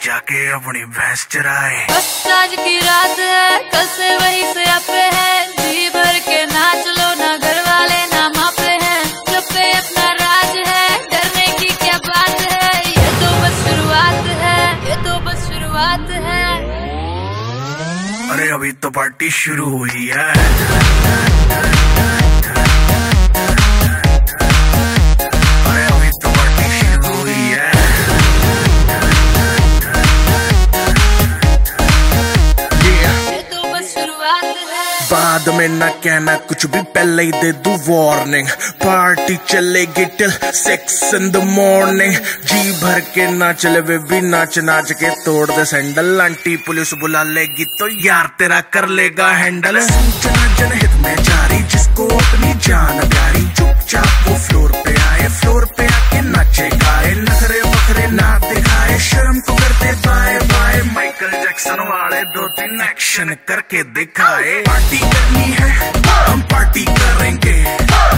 जाके अपनी भैंस चराए। बस आज की रात है, कल से वही से आपे है, जी भर के नाच लो, ना घर वाले ना मापे हैं, जब पे अपना राज है, डरने की क्या बात है, ये तो बस शुरुआत है, ये तो बस शुरुआत है। अरे अभी तो पार्टी शुरू हुई है। बाद में ना कहना कुछ भी, पहले ही दे दूं वार्निंग। पार्टी चलेगी टिल 6 in the morning। जी भर के ना चले वे भी नाच नाच के तोड़ दे सैंडल। आंटी पुलिस बुला लेगी तो यार तेरा कर लेगा हैंडल। सूचना जनहित में जारी, जिसको अपनी जान प्यारी, चुपचाप वो फ्लोर पे आए, फ्लोर पे आके नाचे गाए, नखरे बखरे ना दिखाए, शर्म को करते बाय बाय, माइकल जैक्सन वाले 2-3 एक्शन करके दिखाए। पार्टी करनी है हम पार्टी करेंगे।